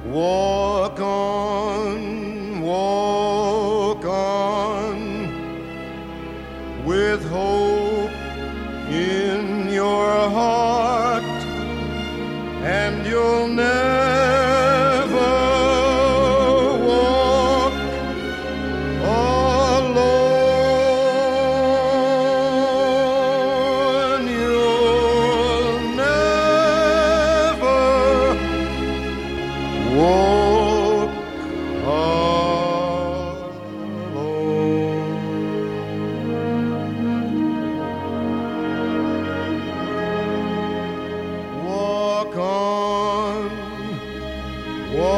walk on, with hope in your heart, and you'll never walk alone. You'll never walk alone. Walk on, walk